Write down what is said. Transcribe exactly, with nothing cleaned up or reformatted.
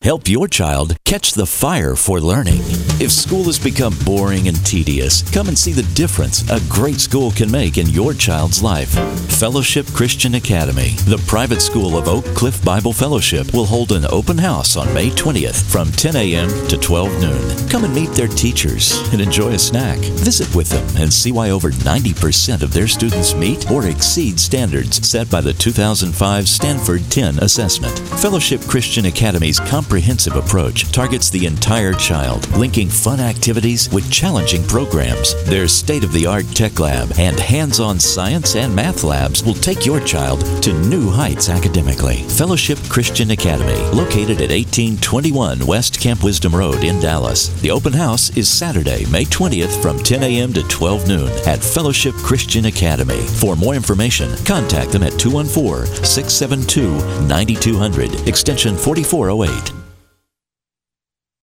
Help your child catch the fire for learning. If school has become boring and tedious, come and see the difference a great school can make in your child's life. Fellowship Christian Academy, the private school of Oak Cliff Bible Fellowship, will hold an open house on May twentieth from ten a.m. to twelve noon. Come and meet their teachers and enjoy a snack. Visit with them and see why over ninety percent of their students meet or exceed standards set by the two thousand five Stanford ten assessment. Fellowship Christian Academy's comprehensive approach targets the entire child, linking fun activities with challenging programs. Their state-of-the-art tech lab and hands-on science and math labs will take your child to new heights academically. Fellowship Christian Academy, located at eighteen twenty-one West Camp Wisdom Road in Dallas. The open house is Saturday, May twentieth from ten a.m. to twelve noon at Fellowship Christian Academy. For more information, contact them at two one four, six seven two, nine two zero zero, extension forty-four oh eight.